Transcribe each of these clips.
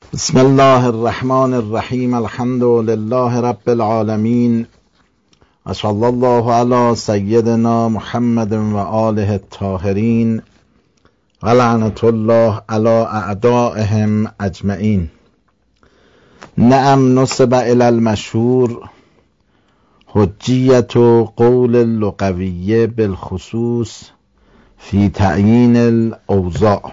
بسم الله الرحمن الرحیم. الحمد لله رب العالمین و صلی الله علی سیدنا محمد و آله الطاهرین و لعنت الله علی اعدائهم اجمعین. نعم نسب الی المشهور حجیت و قول اللغویه بالخصوص فی تعیین الاوضاع.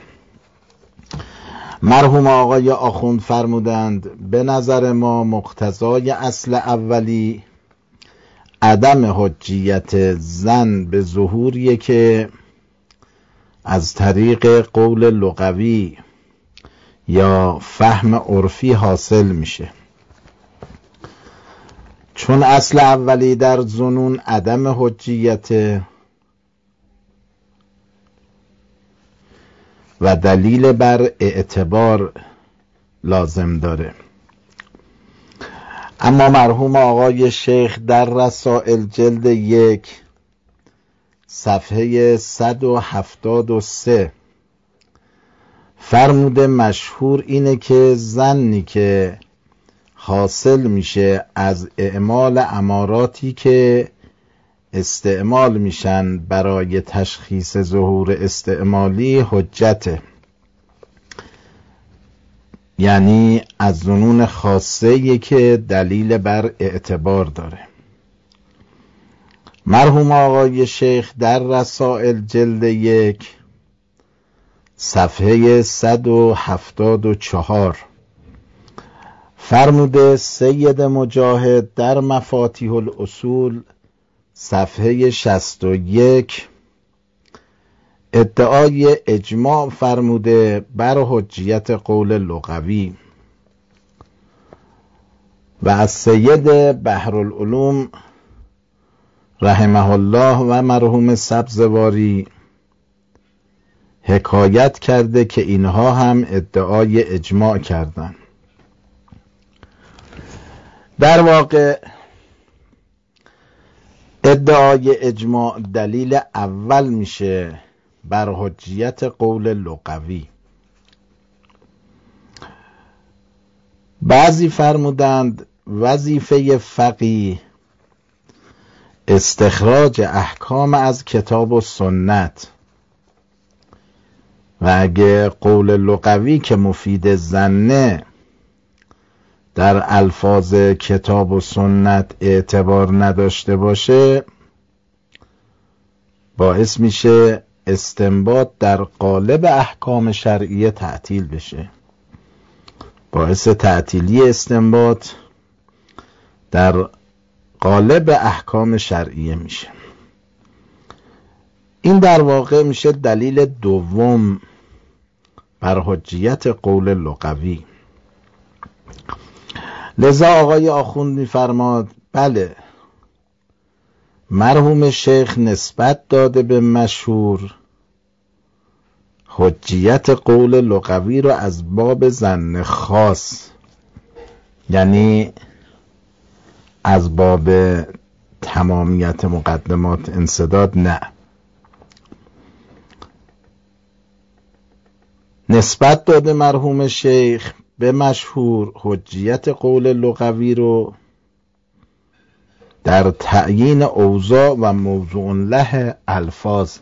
مرحوم آقای آخوند فرمودند به نظر ما مقتضای اصل اولی عدم حجیت زن به ظهوریه که از طریق قول لغوی یا فهم عرفی حاصل میشه، چون اصل اولی در ظنون عدم حجیت و دلیل بر اعتبار لازم داره. اما مرحوم آقای شیخ در رسائل جلد 1 صفحه 173 فرموده مشهور اینه که زنی که حاصل میشه از اعمال اماراتی که استعمال میشن برای تشخیص ظهور استعمالی حجته، یعنی از ظنون خاصه‌ای که دلیل بر اعتبار داره. مرحوم آقای شیخ در رسائل جلد 1 صفحه 174 فرموده سید مجاهد در مفاتیح الاصول صفحه 61 ادعای اجماع فرموده بر حجیت قول لغوی و از سید بحرالعلوم رحمه الله و مرحوم سبزواری حکایت کرده که اینها هم ادعای اجماع کردند. در واقع ادعای اجماع دلیل اول میشه بر حجیت قول لغوی. بعضی فرمودند وظیفه فقیه استخراج احکام از کتاب و سنت و اگه قول لغوی که مفید ظنه در الفاظ کتاب و سنت اعتبار نداشته باشه باعث میشه استنباط در قالب احکام شرعیه تعطیل بشه، باعث تعطیلی استنباط در قالب احکام شرعیه میشه. این در واقع میشه دلیل دوم بر حجیت قول لغوی. لذا آقای آخوند می‌فرماد بله، مرحوم شیخ نسبت داده به مشهور حجیت قول لغوی رو از باب ظن خاص، یعنی از باب تمامیت مقدمات انسداد نه، نسبت داده مرحوم شیخ به مشهور حجیت قول لغوی رو در تعیین اوضاع و موضوع له الفاظ.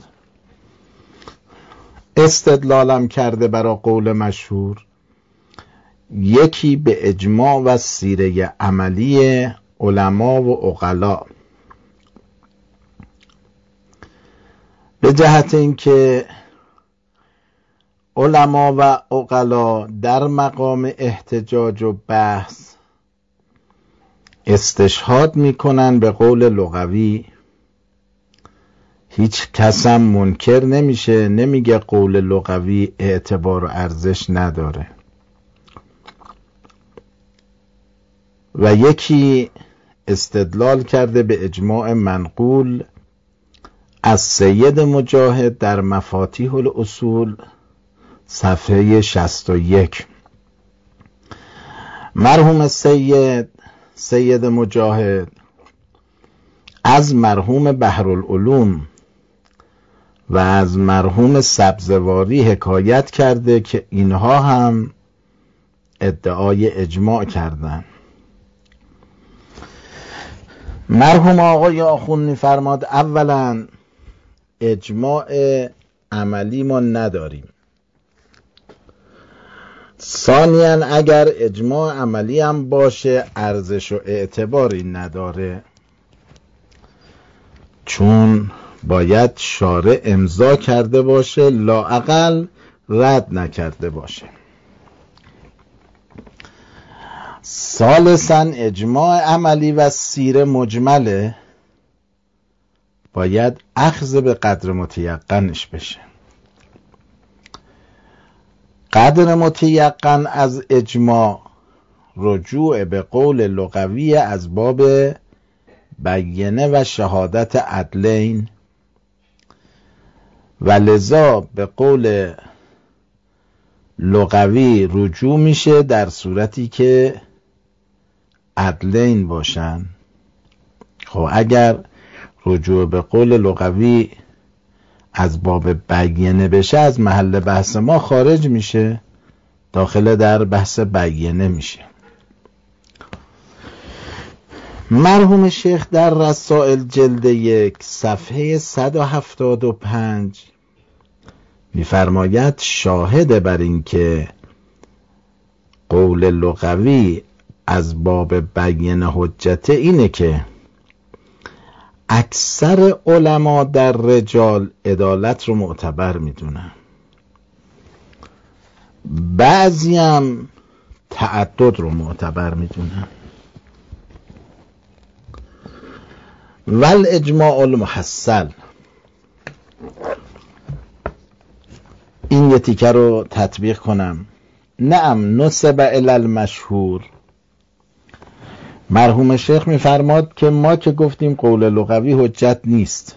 استدلالم کرده برای قول مشهور یکی به اجماع و سیره عملی علما و عقلا، به جهت اینکه علما و عقلا در مقام احتجاج و بحث استشهاد میکنن به قول لغوی. هیچ کس هم منکر نمیشه، نمیگه قول لغوی اعتبار و ارزش نداره. و یکی استدلال کرده به اجماع منقول از سید مجاهد در مفاتیح الاصول صفحه 61. مرحوم سید مجاهد از مرحوم بحرالعلوم و از مرحوم سبزواری حکایت کرده که اینها هم ادعای اجماع کردن. مرحوم آقای آخوند می‌فرماد اولا اجماع عملی ما نداریم، ثانیاً اگر اجماع عملی هم باشه ارزش و اعتباری نداره، چون باید شارع امضا کرده باشه، لااقل رد نکرده باشه. ثالثاً اجماع عملی و سیر مجمله باید اخذ به قدر متیقنش بشه. قدر متیقن از اجماع رجوع به قول لغوی از باب بینه و شهادت عدلین و لذا به قول لغوی رجوع میشه در صورتی که عدلین باشن. خب اگر رجوع به قول لغوی از باب بینه بشه از محل بحث ما خارج میشه، داخل در بحث بینه میشه. مرحوم شیخ در رسائل جلد 1 صفحه 175 می‌فرماید شاهد بر این که قول لغوی از باب بینه حجت اینه که اکثر علما در رجال عدالت رو معتبر میدونن، بعضی هم تعدد رو معتبر میدونن. والاجماع المحصل، این یه تیکه رو تطبیق کنم. نعم نسب الی المشهور، مرحوم شیخ میفرماد که ما که گفتیم قول لغوی حجت نیست،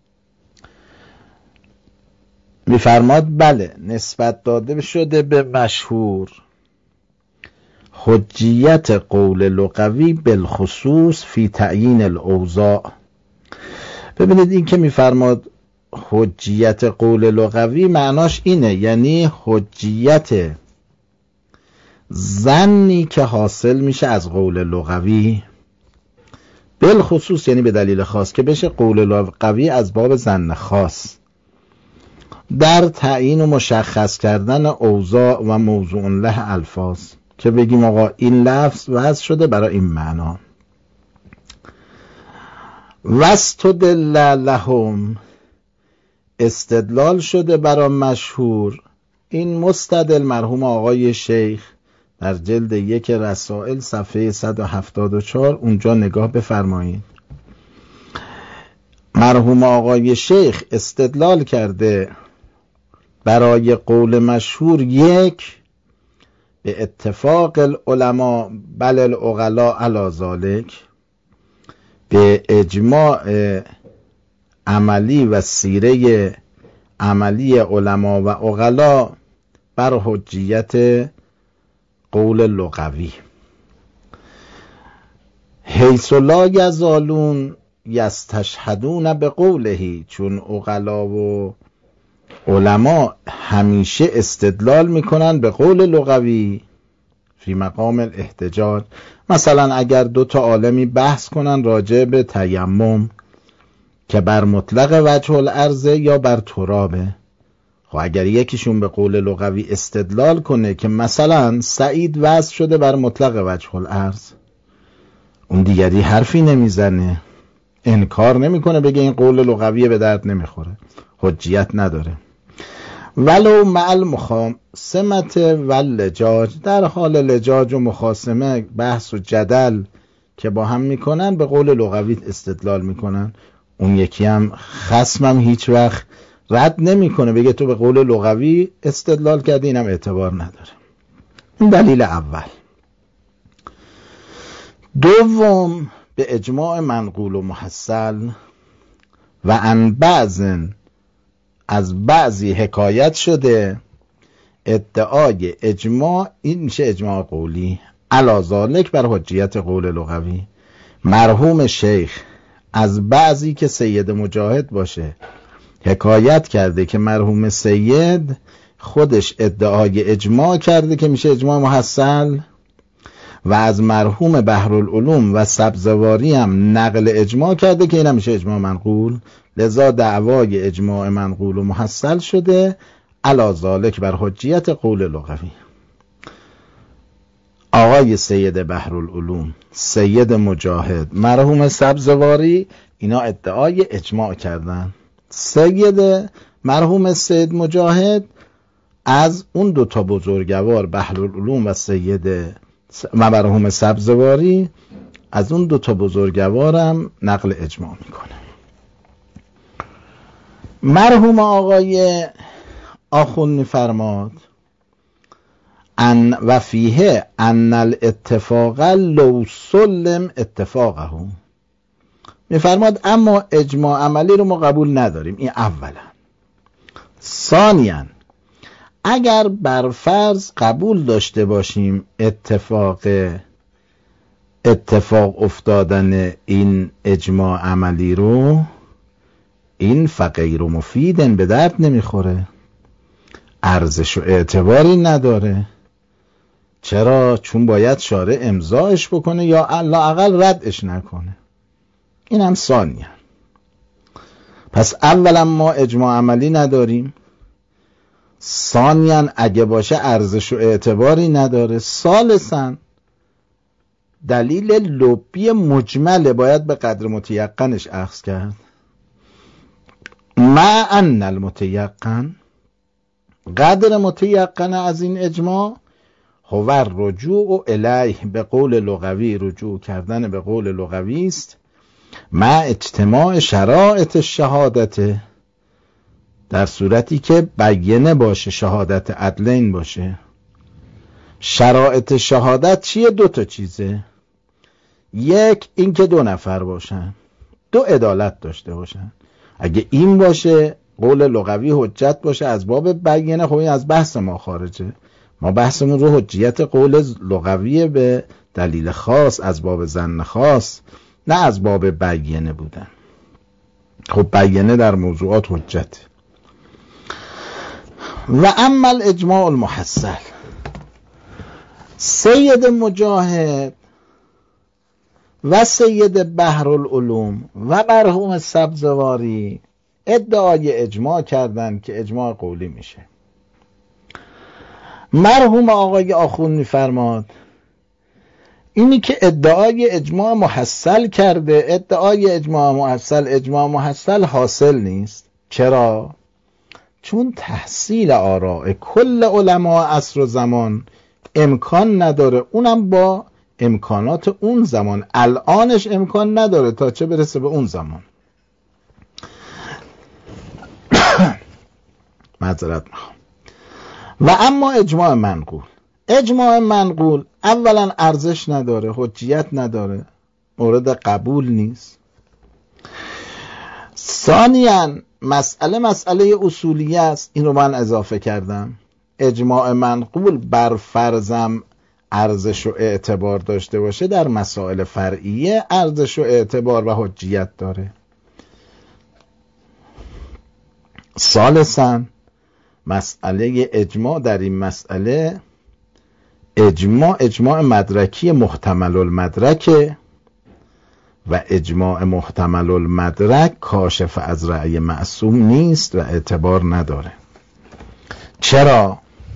میفرماد بله نسبت داده شده به مشهور حجیت قول لغوی بالخصوص فی تعیین الاوضاع. ببینید این که میفرماد حجیت قول لغوی معناش اینه، یعنی حجیت ظنی که حاصل میشه از قول لغوی بالخصوص، یعنی به دلیل خاص که بشه قول لغوی از باب ظن خاص در تعیین و مشخص کردن اوضاع و موضوع له الفاظ، که بگیم آقا این لفظ وضع شده برای این معنا. واستدل لهم، استدلال شده برای مشهور. این مستدل مرحوم آقای شیخ در جلد 1 رسائل صفحه 174 اونجا نگاه بفرمایید. مرحوم آقای شیخ استدلال کرده برای قول مشهور 1 به اتفاق العلماء بل العقلاء علی ذلک، به اجماع عملی و سیره عملی علما و عقلا بر حجیت قول لغوی. حیث لا یزالون یستشهدون به قوله، چون عقلا و علما همیشه استدلال میکنن به قول لغوی فی مقام الاحتجاج. مثلا اگر 2 عالمی بحث کنن راجع به تیمم که بر مطلق وجه الارض یا بر ترابه، خب اگر یکیشون به قول لغوی استدلال کنه که مثلا سعید وضع شده بر مطلق وجه الارض، اون دیگری حرفی نمیزنه، انکار نمیکنه، بگه این قول لغوی به درد نمیخوره، حجیت نداره. ولو مع المخاصمت و لجاج، در حال لجاج و مخاصمه، بحث و جدل که با هم میکنن به قول لغوی استدلال میکنن، اون یکی هم خصمم هیچ وقت رد نمیکنه، بگه تو به قول لغوی استدلال کردی، اینم اعتبار نداره. این دلیل اول. دوم به اجماع منقول و محصل و عن بعضن، از بعضی حکایت شده ادعای اجماع، این میشه اجماع قولی علی ذالک بر حجیت قول لغوی. مرحوم شیخ از بعضی که سید مجاهد باشه حکایت کرده که مرحوم سید خودش ادعای اجماع کرده که میشه اجماع محصل و از مرحوم بحرالعلوم و سبزواری هم نقل اجماع کرده که این هم میشه اجماع منقول. لذا دعوای اجماع منقول و محصل شده علی ذالک بر حجیت قول لغوی. آقای سید بحرالعلوم، سید مجاهد، مرحوم سبزواری اینا ادعای اجماع کردن. مرحوم سید مجاهد از اون دوتا بزرگوار بحرالعلوم و مرحوم سبزواری از اون دوتا بزرگوارم نقل اجماع میکنه. مرحوم آقای آخوند میفرماد ان و فیه ان الاتفاق لو سلم اتفاقه، میفرماد اما اجماع عملی رو ما قبول نداریم. این اولا. ثانیاً اگر بر فرض قبول داشته باشیم اتفاق افتادن این اجماع عملی رو، این فغیر مفیدن به درد نمیخوره، ارزش و اعتباری نداره. چرا؟ چون باید شارع امضاش بکنه یا لااقل ردش نکنه. این هم ثانیه. پس اولا ما اجماع عملی نداریم، ثانیاً اگه باشه ارزش و اعتباری نداره، ثالثاً دلیل لبی مجمله باید به قدر متیقنش اخذ کرد. مع ان المتیقن، قدر متیقن از این اجماع هو رجوع الیه به قول لغوی، رجوع کردن به قول لغوی است، مع اجتماع شرائط شهادت، در صورتی که بیانه باشه، شهادت عدلین باشه. شرائط شهادت چیه؟ دو تا چیزه. یک این که 2 نفر باشن، 2 عدالت داشته باشن. اگه این باشه قول لغوی حجت باشه از باب بیانه، خب این از بحث ما خارجه. ما بحثمون رو حجیت قول لغوی به دلیل خاص از باب ظن خاص، نه از باب بیانه بودن. خب بیانه در موضوعات حجت. و اما الاجماع المحصل، سید مجاهد و سید بحرالعلوم و مرحوم سبزواری ادعای اجماع کردن که اجماع قولی میشه. مرحوم آقای آخوند میفرماد اینی که ادعای اجماع محصل کرده، ادعای اجماع محصل حاصل نیست. چرا؟ چون تحصیل آراء کل علماء عصر و زمان امکان نداره، اونم با امکانات اون زمان. الانش امکان نداره تا چه برسه به اون زمان. معذرت میخوام. و اما اجماع منقول اولا ارزش نداره، حجیت نداره، مورد قبول نیست. ثانیاً مسئله اصولیه است، این رو من اضافه کردم. اجماع منقول بر فرضم ارزش و اعتبار داشته باشه، در مسائل فرعیه ارزش و اعتبار و حجیت داره. ثالثاً مسئله اجماع در این مسئله اجماع مدرکی محتمل المدرکه و اجماع محتمل المدرک کاشف از رأی معصوم نیست و اعتبار نداره. چرا؟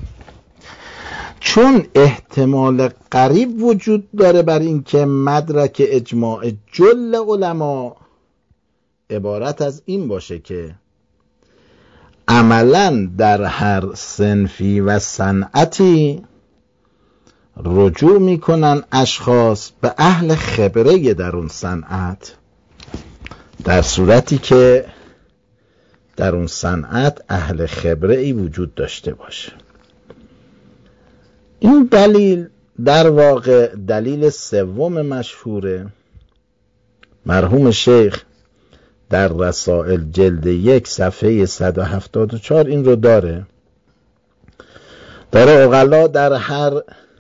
چون احتمال قریب وجود داره بر این که مدرک اجماع جل علما عبارت از این باشه که عملا در هر صنفی و صنعتی رجوع میکنن اشخاص به اهل خبره در اون صنعت، در صورتی که در اون صنعت اهل خبره ای وجود داشته باشه. این دلیل در واقع دلیل سوم مشهوره. مرحوم شیخ در رسائل جلد 1 صفحه 174 این رو داره عقلا در هر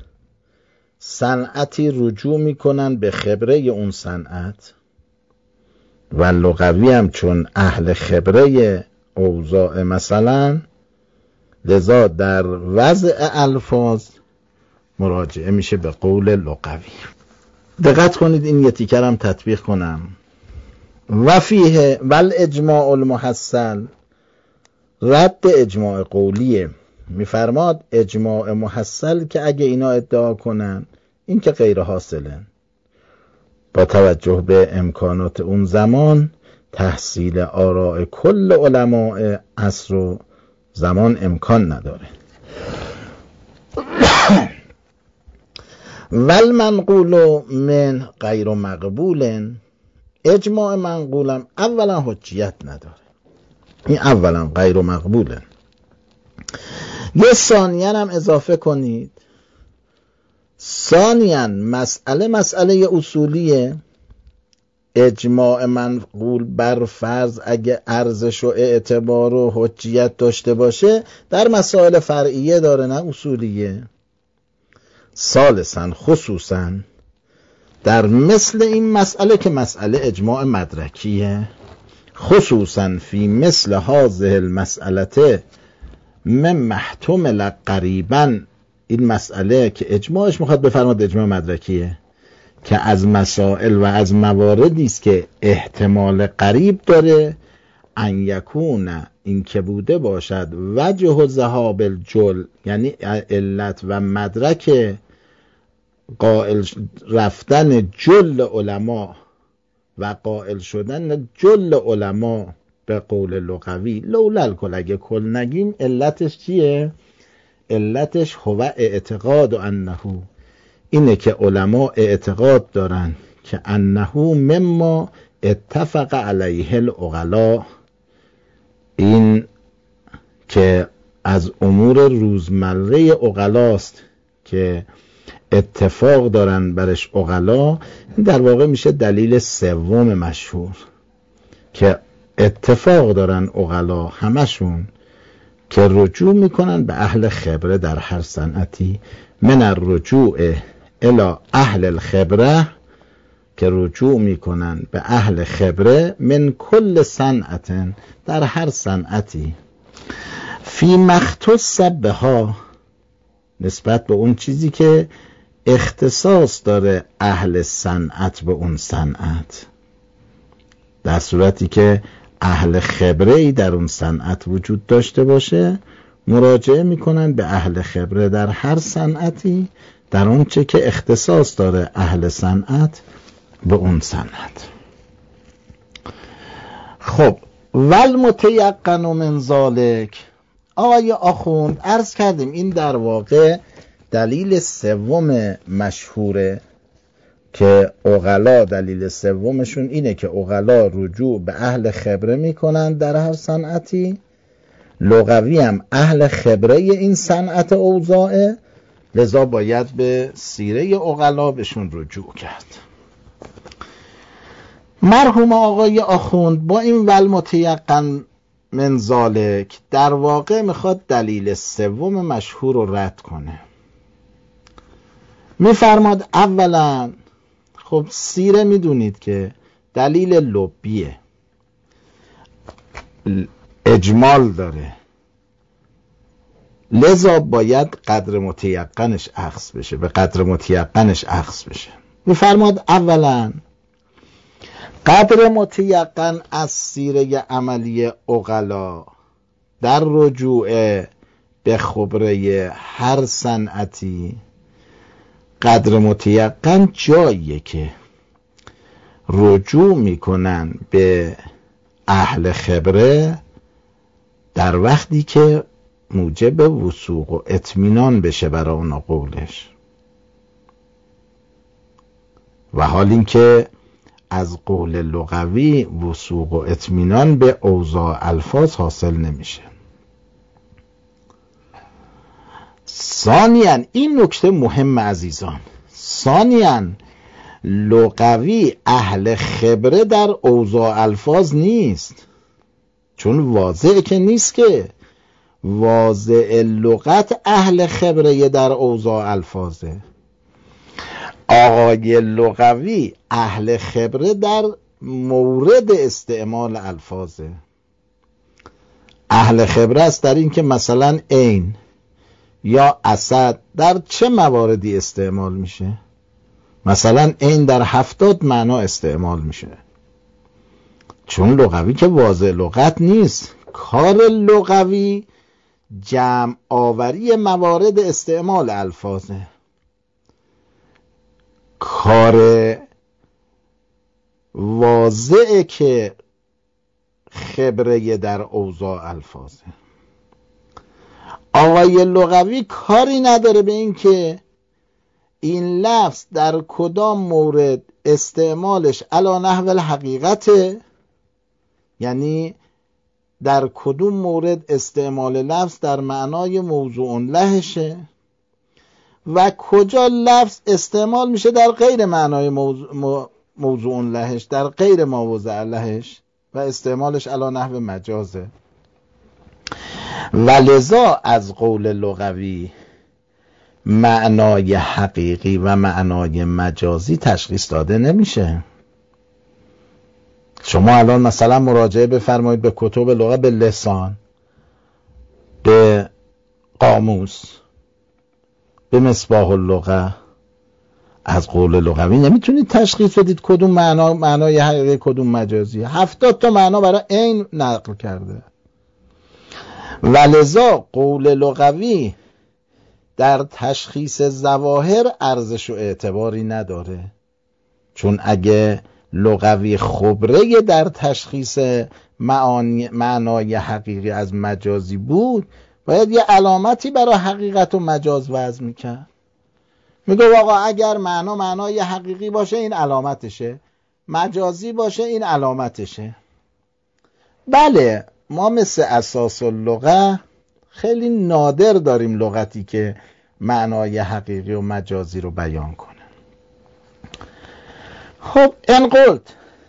صنعتی رجوع میکنن به خبره اون صنعت و لغوی هم چون اهل خبره اوضاع مثلا لذا در وضع الفاظ مراجعه میشه به قول لغوی. دقت کنید این یه تیکرم تطبیق کنم. و فیه والاجماع المحصل، رد اجماع قولیه. میفرماد اجماع محصل که اگه اینا ادعا کنن این که غیر حاصله، با توجه به امکانات اون زمان تحصیل آراء کل علماء عصر و زمان امکان نداره. والمنقول من غیر مقبول، اجماع منقولم اولا حجیت نداره، این اولا غیر مقبوله. یه ثانیاً هم اضافه کنید، ثانیاً مسئله اصولیه. اجماع منقول بر فرض اگه ارزش و اعتبار و حجیت داشته باشه در مسائل فرعیه داره نه اصولیه. ثالثاً خصوصاً در مثل این مسئله که مسئله اجماع مدرکیه، خصوصاً فی مثل هذه المسئله من محتمل قریباً، این مسئله که اجماعش میخواد بفرماد اجماع مدرکیه که از مسائل و از مواردی است که احتمال قریب داره ان یکون، این که بوده باشد وجه ذهاب الجل، یعنی علت و مدرک قائل رفتن جل علما و قائل شدن جل علما به قول لغوی. لولا الکل، اگه کل نگیم علتش چیه؟ علتش هو اعتقاد انه، اینه که علما اعتقاد دارن که انه مما اتفق علیه العقلاء، این که از امور روزمره عقلاست که اتفاق دارن برش عقلا. در واقع میشه دلیل سوم مشهور که اتفاق دارن عقلا همشون که رجوع میکنن به اهل خبره در هر صنعتی. من الرجوع الی اهل الخبره، که رجوع میکنن به اهل خبره من کل صنعت، در هر صنعتی. فی مختص بها، نسبت به اون چیزی که اختصاص داره اهل صنعت به اون صنعت، در صورتی که اهل خبره‌ای در اون صنعت وجود داشته باشه مراجعه میکنن به اهل خبره در هر صنعتی، در اون چه که اختصاص داره اهل صنعت به اون صنعت. خب والمتیقن من ذالک، آقای آخوند عرض کردیم این در واقع دلیل سوم مشهوره که عقلا دلیل سومشون اینه که عقلا رجوع به اهل خبره میکنن در هر صنعتی. لغوی هم اهل خبره این صنعت اوضاعه، لذا باید به سیره عقلا بهشون رجوع کرد. مرحوم آقای آخوند با این والمتیقن من ذالک در واقع میخواد دلیل سوم مشهور رو رد کنه. میفرماد اولا خب سیره میدونید که دلیل لبیه، اجمال داره، لذا باید قدر متیقنش اخذ بشه، به قدر متیقنش اخذ بشه. میفرماد اولا قدر متیقن از سیره عملی عقلا در رجوع به خبره هر صنعتی، قدر متیقن جاییه که رجوع میکنن به اهل خبره در وقتی که موجب وثوق و اطمینان بشه برای اونا قولش، و حال این که از قول لغوی وثوق و اطمینان به اوضاع الفاظ حاصل نمیشه. ثانیاً این نکته مهم عزیزان، ثانیاً لغوی اهل خبره در اوضاع الفاظ نیست، چون واضحه که نیست، که واضح لغت اهل خبره در اوضاع الفاظه. آقای لغوی اهل خبره در مورد استعمال الفاظه. اهل خبره است در این که مثلا عین یا اسد در چه مواردی استعمال میشه. مثلا عین در 70 معنا استعمال میشه، چون لغوی که واضح لغت نیست. کار لغوی جمع آوری موارد استعمال الفاظه، کار واضحه که خبره در اوضاع الفاظه. آقای لغوی کاری نداره به این که این لفظ در کدام مورد استعمالش علی نحو الحقیقته، یعنی در کدوم مورد استعمال لفظ در معنای موضوع لهشه و کجا لفظ استعمال میشه در غیر معنای موضوع لهش، در غیر ما وضع لهش و استعمالش علی نحو مجازه. و لذا از قول لغوی معنای حقیقی و معنای مجازی تشخیص داده نمیشه. شما الان مثلا مراجعه بفرمایید به کتب لغت، به لسان، به قاموس، به مصباح اللغه، از قول لغوی نمیتونید تشخیص بدید کدوم معنای حقیقی کدوم مجازی. 70 تا معنا برای عین نقل کرده. ولذا قول لغوی در تشخیص ظواهر ارزش و اعتباری نداره، چون اگه لغوی خبره در تشخیص معنای حقیقی از مجازی بود باید یه علامتی برای حقیقت و مجاز وضع میکرد. میگه آقا اگر معنای حقیقی باشه این علامتشه، مجازی باشه این علامتشه. بله، ما مثل اساس اللغه خیلی نادر داریم لغتی که معنای حقیقی و مجازی رو بیان کنه. خب این قلت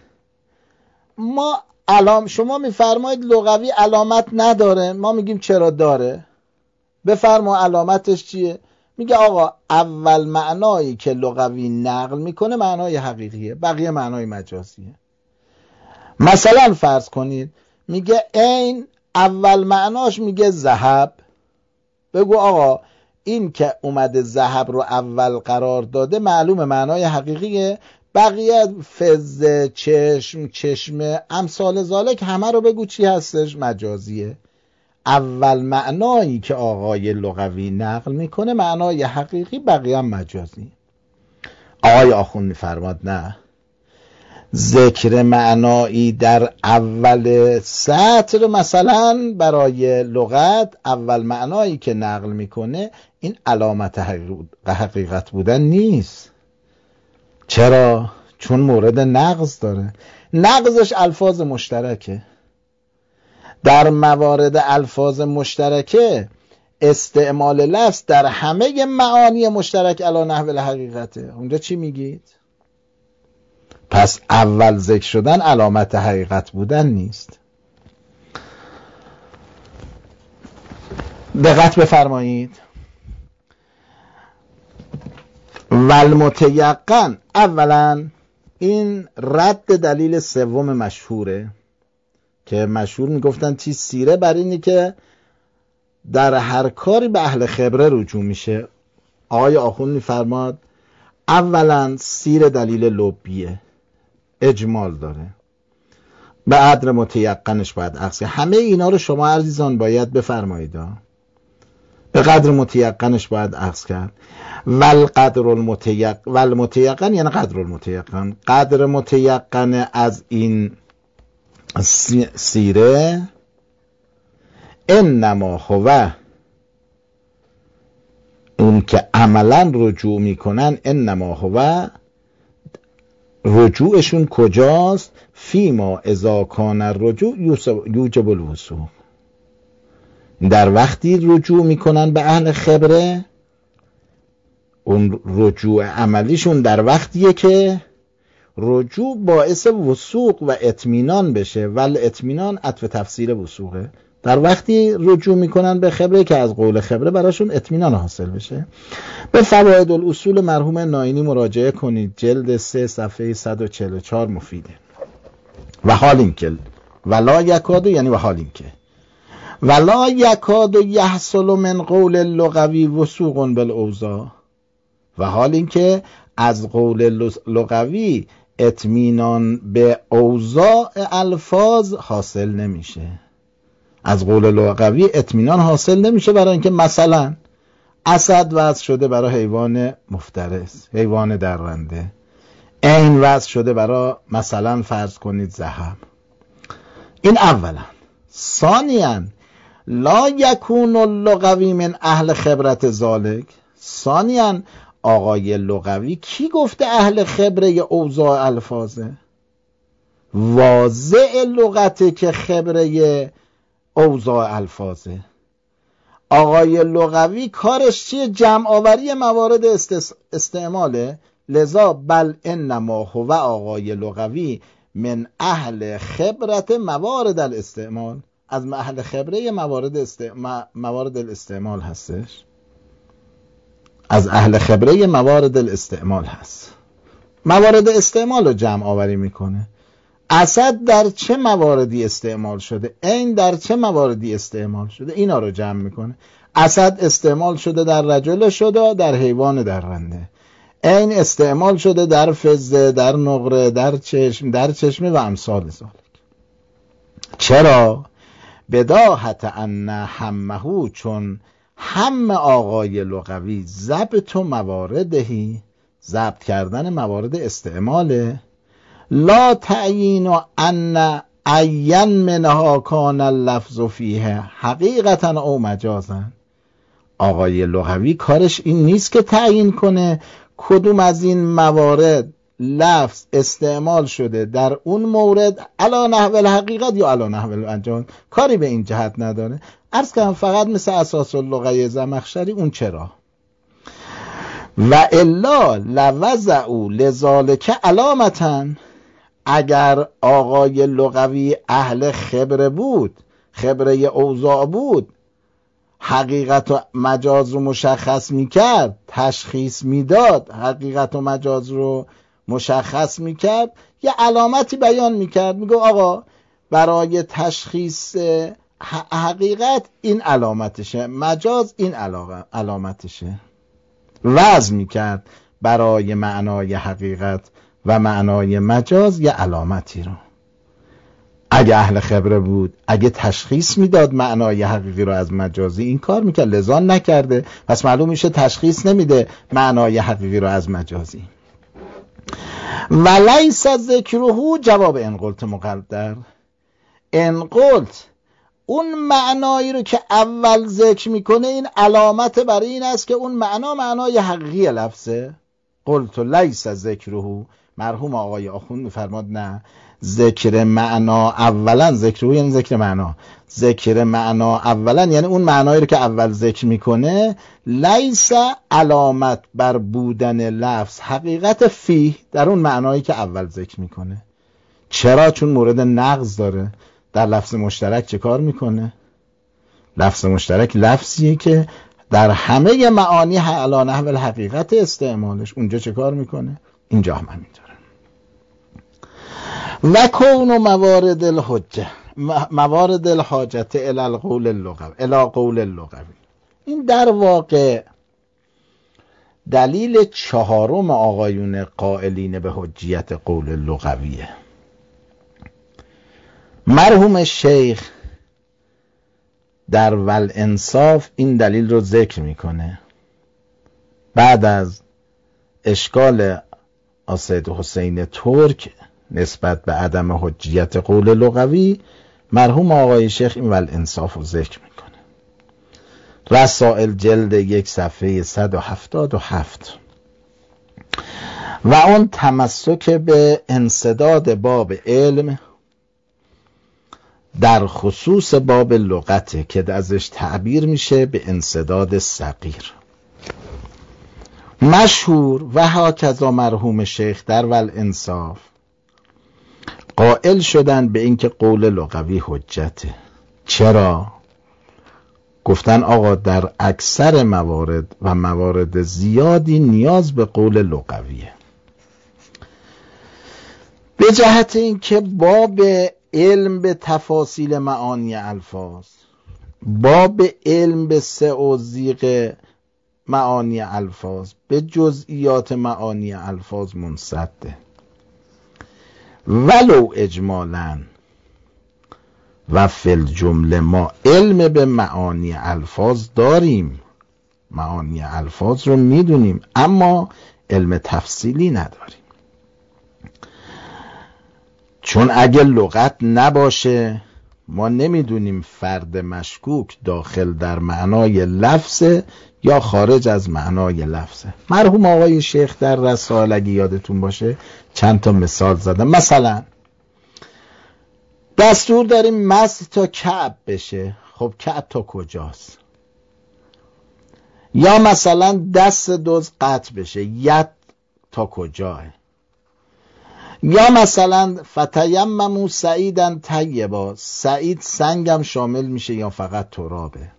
ما شما میفرمایید لغوی علامت نداره، ما میگیم چرا داره، بفرما علامتش چیه؟ میگه آقا اول معنایی که لغوی نقل میکنه معنای حقیقیه، بقیه معنای مجازیه. مثلا فرض کنید میگه عین اول معناش میگه ذهب، بگو آقا این که اومده ذهب رو اول قرار داده معلومه معنای حقیقیه، بقیه فضه، چشمه، امثال ذالک همه رو بگو چی هستش؟ مجازیه. اول معنایی که آقای لغوی نقل میکنه معنای حقیقی، بقیه هم مجازی. آقای آخوندی فرماد نه، ذکر معنایی در اول سطر مثلا برای لغت اول معنایی که نقل میکنه این علامت حقیقت بودن نیست. چرا؟ چون مورد نقض داره. نقضش الفاظ مشترکه. در موارد الفاظ مشترکه استعمال لفظ در همه معانی مشترک علی نحو الحقیقته. اونجا چی میگید؟ پس اول ذکر شدن علامت حقیقت بودن نیست. دقت بفرمایید. والمتیقن، اولا این رد دلیل سوم مشهوره که مشهور میگفتن چی سیره، بر اینی که در هر کاری به اهل خبره رجوع میشه. آقای آخوند میفرماد اولا سیر دلیل لبیه، اجمال داره، به قدر متیقنش باید اخذ. همه اینا رو شما عزیزان باید بفرمایید، به قدر متیقنش باید اخذ کرد. والمتیقن یعنی قدر المتیقن، قدر متیقن از این سیره انما هو، اون که عملا رجوع میکنن، انما هو رجوعشون کجاست؟ فیما اذا کان الرجوع یوجب الوثوق، در وقتی رجوع میکنن به اهل خبره، اون رجوع عملیشون در وقتیه که رجوع باعث وثوق و اطمینان بشه. ول اطمینان عطف تفسیر وثوقه، در وقتی رجوع میکنن به خبره که از قول خبره براشون اطمینان حاصل بشه. به فواید الاصول مرحوم ناینی مراجعه کنید، جلد 3 صفحه 144 مفیده. و حال این که ولا یکادو یعنی و حال این که ولا یکاد یحصل من قول اللغوی وثوق بالاوضاع، و حال اینکه از قول لغوی اطمینان به اوضاع الفاظ حاصل نمیشه. از قول لغوی اطمینان حاصل نمیشه، برای اینکه مثلا اسد وضع شده برای حیوان مفترس، حیوان درنده، عین وضع شده برای مثلا فرض کنید ذهب. این اولا. ثانیاً لا یکون اللغوی من اهل خبرت ذالک. ثانیاً آقای لغوی کی گفته اهل خبره اوضاع الفاظه؟ واضع لغته که خبره اوضاع الفاظه. آقای لغوی کارش چیه؟ جمع آوری موارد استعماله. لذا بل انما هو آقای لغوی من اهل خبرت موارد الاستعمال، از اهل خبره موارد الاستعمال هستش، از اهل خبره موارد الاستعمال هست. موارد استعمال رو جمع آوری میکنه. اسد در چه مواردی استعمال شده، عین در چه مواردی استعمال شده، اینا رو جمع میکنه. اسد استعمال شده در رجل شده، در حیوان درنده. عین استعمال شده در فزه، در نقره، در چشمه و امثال ذالک. چرا؟ بداهت ان همه، چون هم آقای لغوی ضبط و مواردهی، ضبط کردن موارد استعماله، لا تعیین ان عین منها کان اللفظ فیه حقیقتا او مجازا. آقای لغوی کارش این نیست که تعیین کنه کدوم از این موارد لفظ استعمال شده در اون مورد علی نحو الحقیقت یا علی نحو المجاز. کاری به این جهت نداره. عرض کنم فقط مثل اساس اللغه زمخشری اون چرا و الا لوضعوا لذالک علامتا. اگر آقای لغوی اهل خبره بود، خبره اوضاع بود، حقیقت و مجاز رو مشخص میکرد، تشخیص میداد، حقیقت و مجاز رو مشخص میکرد، یه علامتی بیان میکرد، میگو آقا برای تشخیص حقیقت این علامتشه، مجاز این علامتشه، وضع میکرد برای معنای حقیقت و معنای مجاز یه علامتی رو. اگه اهل خبره بود، اگه تشخیص میداد معنای حقیقی رو از مجازی، این کار میکرد. لذا نکرده، پس معلوم میشه تشخیص نمیده معنای حقیقی رو از مجازی. ولیس ذکره جواب ان قلت مقدر. ان قلت اون معنایی رو که اول ذکر میکنه این علامت برای این است که اون معنای حقیقی لفظه. قلت لیس ذکره، مرحوم آقای آخوند میفرماد نه، ذکر معنا اولا، ذکره یعنی ذکر معنا، ذکر معنا اولا یعنی اون معنایی رو که اول ذکر میکنه، لیس علامت بر بودن لفظ حقیقت فیه، در اون معنایی که اول ذکر میکنه. چرا؟ چون مورد نقض داره. در لفظ مشترک چه کار میکنه؟ لفظ مشترک لفظیه که در همه معانی علی نحو الحقیقت استعمالش، اونجا چه کار میکنه؟ اینجا هم همینطوره. و کون موارد الحجه، موارد الحاجت الی القول اللغوی، الی قول اللغوی. این در واقع دلیل چهارم آقایون قائلین به حجیت قول لغویه. مرحوم شیخ در والانصاف این دلیل رو ذکر میکنه. بعد از اشکال سید حسین ترک نسبت به عدم حجیت قول لغوی، مرحوم آقای شیخ این والانصاف رو ذکر میکنه. رسائل جلد 1 صفحه 177. و اون تمسک به انسداد باب علم در خصوص باب لغته که ازش تعبیر میشه به انسداد صغیر. مشهور و هاکذا مرحوم شیخ در والانصاف قائل شدن به اینکه قول لغوی حجته. چرا؟ گفتن آقا در اکثر موارد و موارد زیادی نیاز به قول لغویه، به جهت اینکه باب علم به تفاصیل معانی الفاظ باب علم به سع و زیغ معانی الفاظ، به جزئیات معانی الفاظ منصده. ولو اجمالاً و فی الجمله ما علم به معانی الفاظ داریم، معانی الفاظ رو میدونیم، اما علم تفصیلی نداریم. چون اگه لغت نباشه ما نمیدونیم فرد مشکوک داخل در معنای لفظه یا خارج از معنای لفظه. مرحوم آقای شیخ در رسائل اگه یادتون باشه چند تا مثال زدم. مثلا دستور داریم مسح تا کعب بشه، خب کعب تا کجاست؟ یا مثلا دست دزد قطع بشه، ید تا کجاه؟ یا مثلا فتیمموا سعیدا طیبا، سعید سنگم شامل میشه یا فقط ترابه؟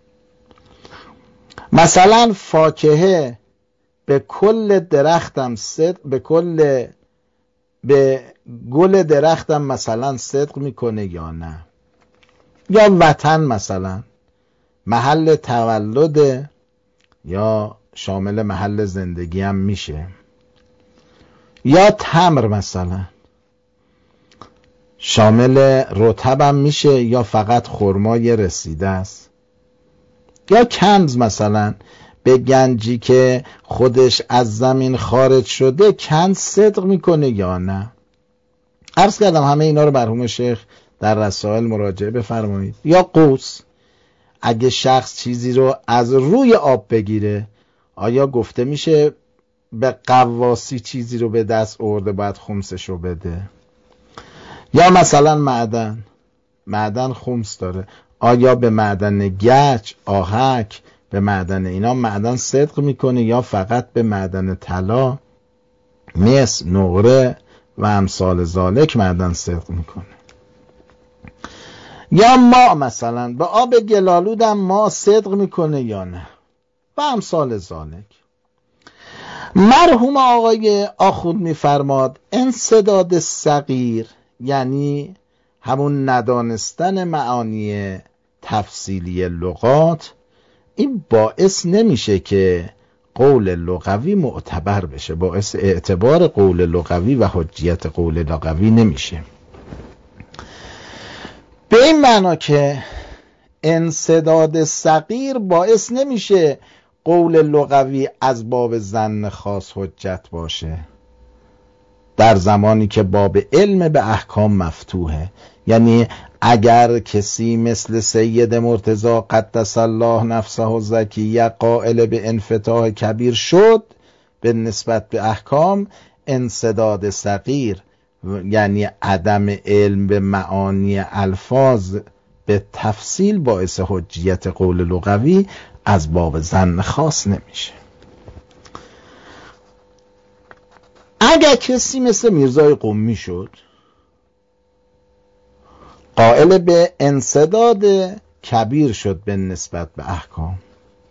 مثلا فاکهه به کل درختم صدق، به گل درختم مثلا صدق میکنه یا نه؟ یا وطن مثلا محل تولد یا شامل محل زندگی هم میشه؟ یا تمر مثلا شامل رطب هم میشه یا فقط خرمای رسیده است؟ یا کنز مثلا به گنجی که خودش از زمین خارج شده کنز صدق میکنه یا نه؟ عرض کردم همه اینا رو مرحوم شیخ در رسائل مراجعه بفرمایید. یا قوس، اگه شخص چیزی رو از روی آب بگیره آیا گفته میشه به قواسی چیزی رو به دست آورده باید خمسش رو بده؟ یا مثلا معدن خمس داره، آیا به معدن گچ، آهک، به معدن اینا معدن صدق میکنه یا فقط به معدن طلا، مس، نقره و امثال ذالک معدن صدق میکنه؟ یا ما مثلا به آب گلالود هم ما صدق میکنه یا نه و امثال ذالک. مرحوم آقای آخوند میفرماد انسداد صغیر، یعنی همون ندانستن معانی تفصیلی لغات، این باعث نمیشه که قول لغوی معتبر بشه، باعث اعتبار قول لغوی و حجیت قول لغوی نمیشه. به این معنا که انسداد صغیر باعث نمیشه قول لغوی از باب ظن خاص حجت باشه در زمانی که باب علم به احکام مفتوحه. یعنی اگر کسی مثل سید مرتضی قدس الله نفسه الزکیه قائل به انفتاح کبیر شد به نسبت به احکام، انسداد صغیر یعنی عدم علم به معانی الفاظ به تفصیل باعث حجیت قول لغوی از باب ظن خاص نمیشه. اگر کسی مثل میرزای قمی شد قائل به انسداد کبیر شد به نسبت به احکام،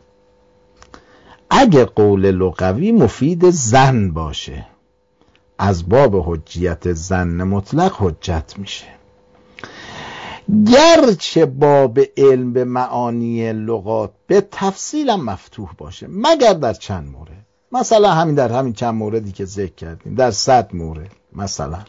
اگه قول لغوی مفید ظن باشه از باب حجیت ظن مطلق حجت میشه، گرچه باب علم به معانی لغات به تفصیل هم مفتوح باشه مگر در چند مورد. مثلا همین چند موردی که ذکر کردیم، در 100 مورد مثلا.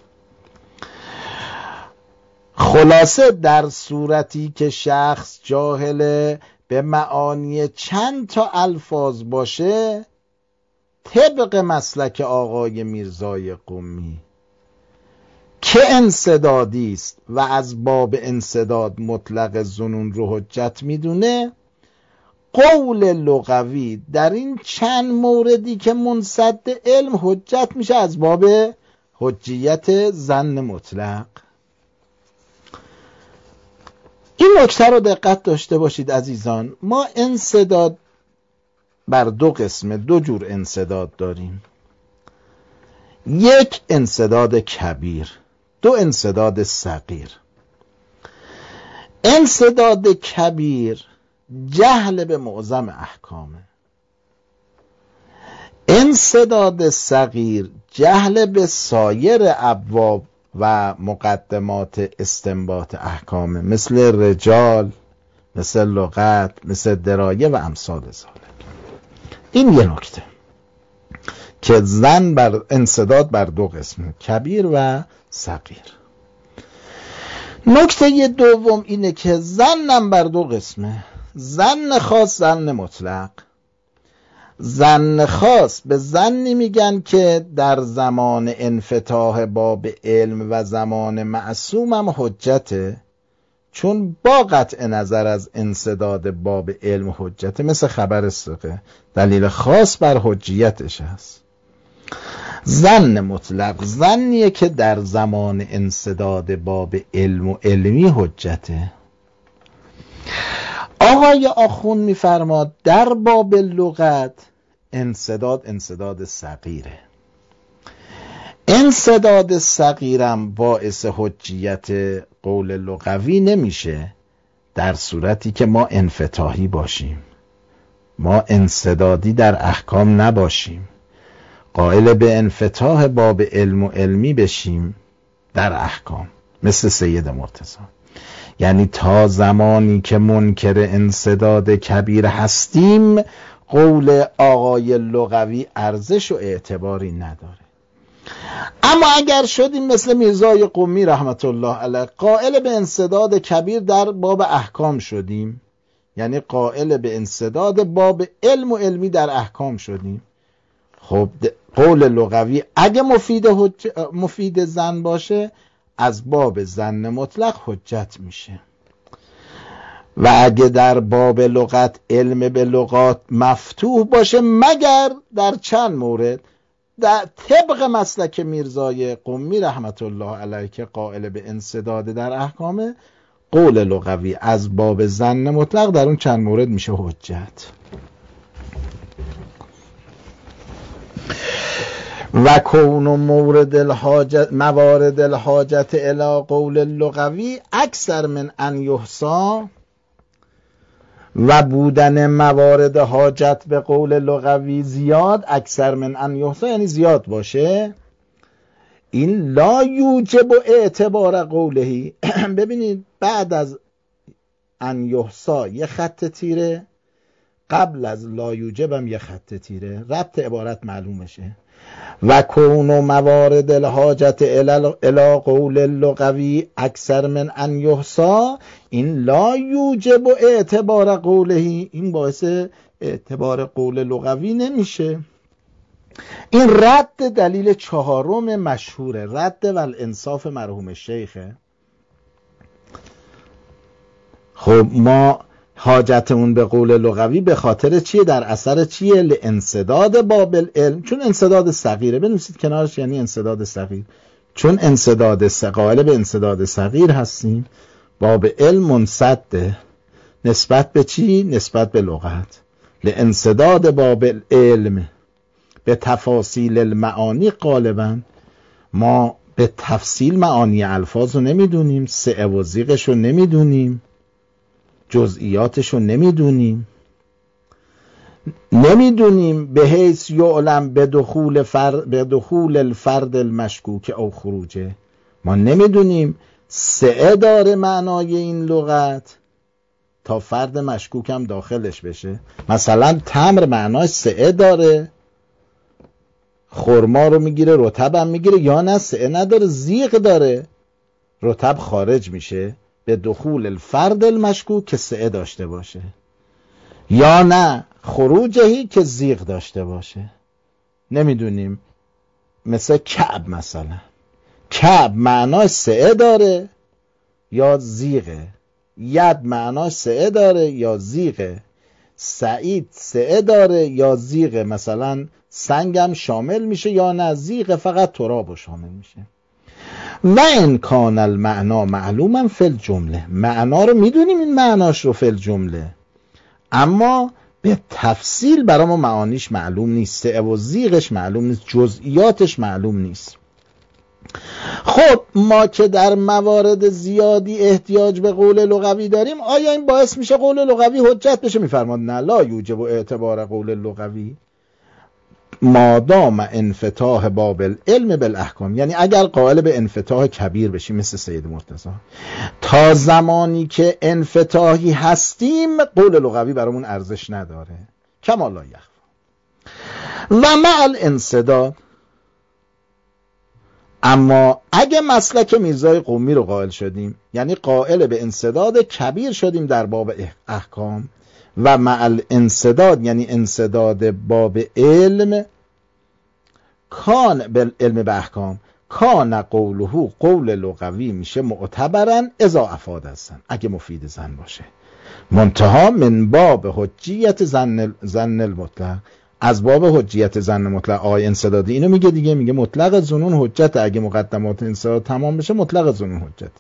خلاصه در صورتی که شخص جاهل به معانی چند تا الفاظ باشه، طبق مسلک آقای میرزای قمی که انسدادی است و از باب انسداد مطلق ظنون رو حجت میدونه، قول لغوی در این چند موردی که منصد علم حجت میشه از باب حجیت ظن مطلق. این نکته رو دقت داشته باشید عزیزان. ما انسداد بر دو قسمه، دو جور انسداد داریم. یک انسداد کبیر، دو انسداد صغیر. انسداد کبیر جهل به معظم احکامه، انسداد صغیر جهل به سایر ابواب و مقدمات استنباط احکامه، مثل رجال، مثل لغت، مثل درایه و امثال ذالک. این یه نکته که زن بر انسداد بر دو قسمه، کبیر و صغیر. نکته دوم اینه که زنم بر دو قسمه، زن خاص، زن مطلق. زن خاص به زنی میگن که در زمان انفتاح باب علم و زمان معصوم هم حجته، چون با قطع نظر از انسداد باب علم حجته، مثل خبر ثقه دلیل خاص بر حجیتش هست. زن مطلق زنیه که در زمان انسداد باب علم و علمی حجته. آقای آخوند میفرماد در باب لغت انسداد صغیره. انسداد صغیرم باعث حجیت قول لغوی نمیشه در صورتی که ما انفتاحی باشیم، ما انسدادی در احکام نباشیم، قائل به انفتاح باب علم و علمی بشیم در احکام، مثل سید مرتضی. یعنی تا زمانی که منکر انسداد کبیر هستیم قول آقای لغوی ارزش و اعتباری نداره. اما اگر شدیم مثل میرزای قمی رحمت الله علیه قائل به انسداد کبیر در باب احکام شدیم، یعنی قائل به انسداد باب علم و علمی در احکام شدیم، خب قول لغوی اگه مفید زن باشه از باب زن مطلق حجت میشه. و اگه در باب لغت علم به لغات مفتوح باشه، مگر در چند مورد، در طبق مسلک میرزای قمی رحمت الله علیه که قائل به انسداد در احکامه، قول لغوی از باب زن مطلق در اون چند مورد میشه حجت. و کون موارد الحاجت الی قول لغوی اکثر من ان یحصا، و بودن موارد حاجت به قول لغوی زیاد، اکثر من ان یحصا یعنی زیاد باشه، این لا یوجب اعتبار قولهی. ببینید بعد از ان یحصا یه خط تیره، قبل از لا یوجب هم یه خط تیره، ربط عبارت معلومشه. و کون موارد الحاجت الی قول لغوی اکثر من ان یحصا، این لا یوجب اعتبار قولهی، این باعث اعتبار قول لغوی نمیشه. این رد دلیل چهارم مشهوره، رد والانصاف مرحوم شیخه. خب ما حاجتمون به قول لغوی به خاطر چیه؟ در اثر چیه؟ لانسداد باب العلم، چون انسداد صغیره، بنویسید کنارش یعنی انسداد صغیر، چون انسداد قائل به انسداد صغیر هستیم، باب علم منسده نسبت به چی؟ نسبت به لغت. لانسداد باب العلم به تفاصیل المعانی، غالبا ما به تفصیل معانی الفاظ رو نمیدونیم، سعه و زیغش رو نمیدونیم، جزئیاتش رو نمیدونیم به حیث یعلم به دخول الفرد المشکوک او خروجه. ما نمیدونیم سعه داره معنای این لغت تا فرد مشکوک هم داخلش بشه. مثلا تمر معنای سعه داره، خرما رو میگیره، رطب هم میگیره، یا نه سعه نداره، زیغ داره، رطب خارج میشه به دخول الفرد المشکوک که سعه داشته باشه، یا نه خروجهی که زیغ داشته باشه. نمیدونیم. مثل کعب، مثلا کعب معنای سعه داره یا زیغه، ید معنای سعه داره یا زیغه، سعید سعه داره یا زیغه، مثلا سنگم شامل میشه یا نه زیغه فقط تراب شامل میشه. و ان کان المعنا معلوما فی الجمله، معنا رو میدونیم، این معناش رو فی الجمله، اما به تفصیل برای ما معانیش معلوم نیست، سعه و زیغش معلوم نیست، جزئیاتش معلوم نیست. خب ما که در موارد زیادی احتیاج به قول لغوی داریم، آیا این باعث میشه قول لغوی حجت بشه؟ میفرماد نه، لا یوجب اعتبار قول لغوی. مادام انفتاح باب العلم بالاحکام، یعنی اگر قائل به انفتاح کبیر بشیم مثل سید مرتضی، تا زمانی که انفتاحی هستیم قول لغوی برامون ارزش نداره. کما لا یخفی. و مع الانسداد، اما اگه مسلک میرزای قمی رو قائل شدیم، یعنی قائل به انسداد کبیر شدیم در باب احکام، و مع الانسداد یعنی انسداد باب علم، کان علم به احکام، کان قوله قول لغوی میشه معتبرن اذا افاد هستن، اگه مفید زن باشه، منتها من باب حجیت زن المطلق، از باب حجیت زن مطلق. آقای انسدادی اینو میگه دیگه، میگه مطلق ظنون حجت، اگه مقدمات انسداد تمام بشه مطلق ظنون حجت.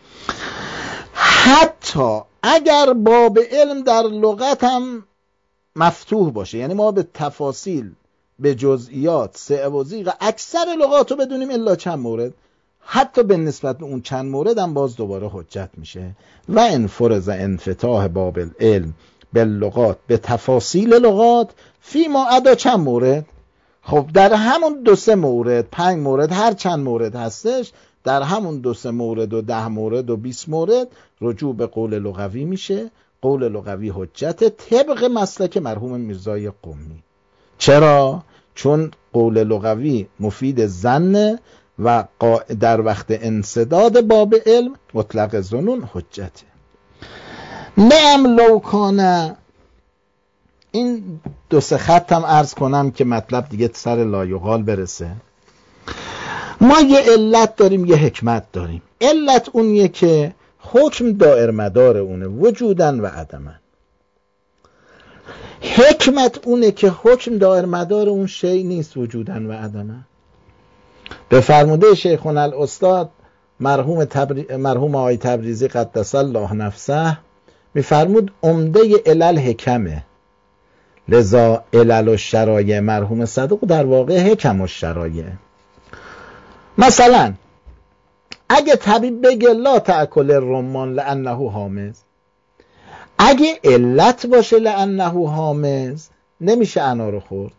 حتی اگر باب علم در لغت هم مفتوح باشه، یعنی ما به تفاصیل، به جزئیات، سعه و زیغ اکثر لغات رو بدونیم الا چند مورد، حتی به نسبت به اون چند مورد هم باز دوباره حجت میشه. و انفرض انفتاح باب العلم به لغات، به تفاصیل لغات، فی ما ادا چند مورد، خب در همون 2-3 مورد 5 مورد هر چند مورد هستش، در همون 2-3 مورد و 10 مورد و 20 مورد رجوع به قول لغوی میشه. قول لغوی حجت طبق مسلک مرحوم میرزای قمی. چرا؟ چون قول لغوی مفید ظن و در وقت انسداد باب علم مطلق ظنون حجته. نعم لو کانه. این 2-3 خط هم عرض کنم که مطلب دیگه سر لایقال برسه. ما یه علت داریم، یه حکمت داریم. علت اونیه که حکم دائر مدار اونه، وجودن و عدمن. حکمت اونه که حکم دائر مدار اون شی نیست، وجودن و عدمن. به فرموده شیخنا الاستاد مرحوم آقای تبریزی قدس الله نفسه میفرمود عمده علل حکمه، لذا علل و شرایع مرحوم صدوق در واقع حکم و شرایع. مثلا اگه طبیب بگه لا تأکل الرمان لانه حامض، اگه علت باشه لانه حامض نمیشه انار رو خورد.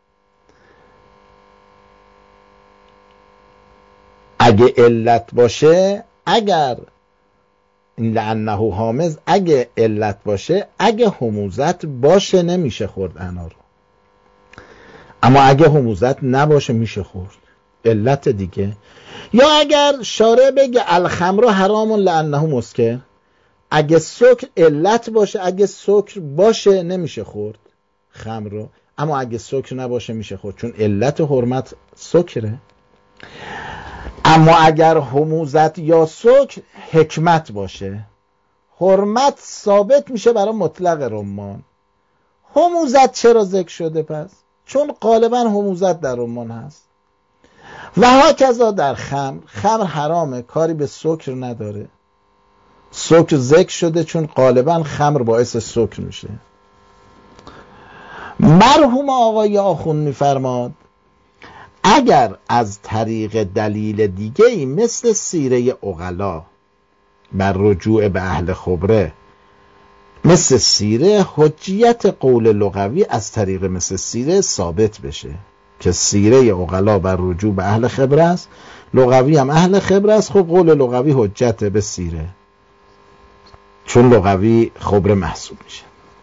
اگه علت باشه، اگر این لانه حامض اگه علت باشه، اگه حموضت باشه نمیشه خورد انار رو، اما اگه حموضت نباشه میشه خورد، علت دیگه. یا اگر شارع بگه الخمر حرام لانه مسکر، اگه سکر علت باشه، اگه سکر باشه نمیشه خورد خمر رو، اما اگه سکر نباشه میشه خورد، چون علت حرمت سکره. اما اگر حموضت یا سکر حکمت باشه، حرمت ثابت میشه برای مطلق رمان. حموضت چرا ذکر شده پس؟ چون غالبا حموضت در رمان هست. و هاکذا در خمر حرامه، کاری به سکر نداره. سکر ذکر شده چون غالبا خمر باعث سکر میشه. مرحوم آقای آخوند میفرماد اگر از طریق دلیل دیگه‌ای مثل سیره عقلا بر رجوع به اهل خبره، مثل سیره حجیت قول لغوی از طریق مثل سیره ثابت بشه که سیره عقلا بر رجوع به اهل خبره است، لغوی هم اهل خبره است، خب قول لغوی حجت به سیره چون لغوی خبره محسوب میشه.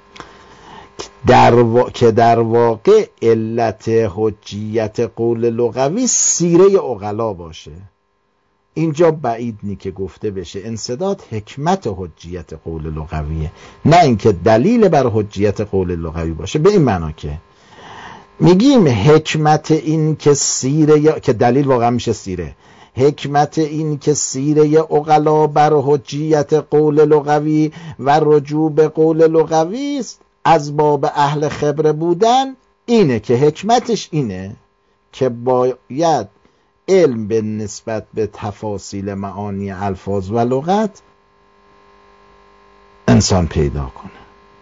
که در واقع علت حجیت قول لغوی سیره عقلا باشه. اینجا بعید نی که گفته بشه انسداد حکمت حجیت قول لغویه، نه اینکه دلیل بر حجیت قول لغوی باشه. به این معنا که میگیم حکمت این که سیره، که دلیل واقعا میشه سیره، حکمت این که سیره عقلا بر حجیت قول لغوی و رجوع به قول لغوی است از باب اهل خبره بودن، اینه که حکمتش اینه که باید علم به نسبت به تفاصیل معانی الفاظ و لغت انسان پیدا کنه.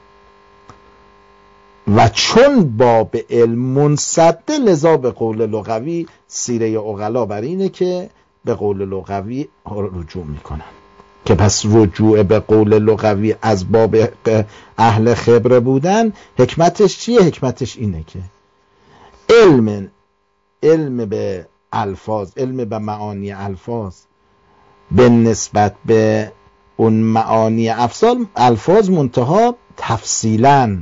و چون باب علم منصده، لذا به قول لغوی سیره عقلا بر اینه که به قول لغوی رجوع میکنن. که پس رجوع به قول لغوی از باب اهل خبره بودن حکمتش چیه؟ حکمتش اینه که علم به الفاظ، علم به معانی الفاظ به نسبت به اون معانی الفاظ منتها تفصیلاً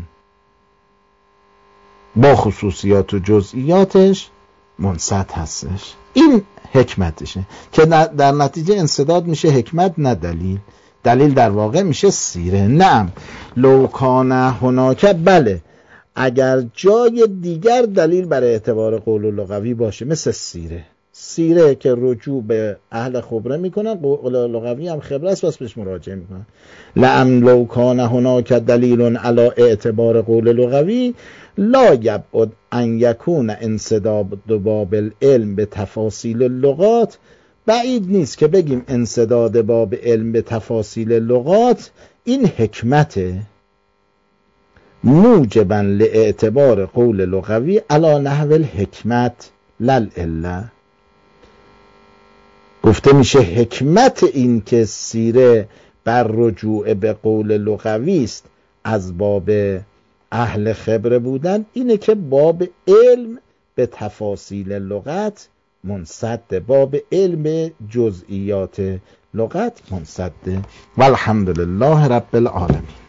با خصوصیات و جزئیاتش منصت هستش. این حکمتشه که در نتیجه انسداد میشه حکمت نه دلیل. دلیل در واقع میشه سیره. نعم لو کان هناک، بله اگر جای دیگر دلیل برای اعتبار قول لغوی باشه، مثل سیره که رجوع به اهل خبره میکنن، قول لغوی هم خبره است واسه بهش مراجعه میکنن. لو کان هناک دلیل علی اعتبار قول لغوی لا یبعد ان یکون انسداد باب العلم به تفاصیل اللغات، بعید نیست که بگیم انسداد باب علم به تفاصیل لغات این حکمته، موجبا لاعتبار قول لغوی علی نحو الحکمت للعله. گفته میشه حکمت این که سیره بر رجوع به قول لغوی است از باب اهل خبره بودن اینه که باب علم به تفاصیل لغت منصده، باب علم جزئیات لغت منصده. والحمدلله رب العالمین.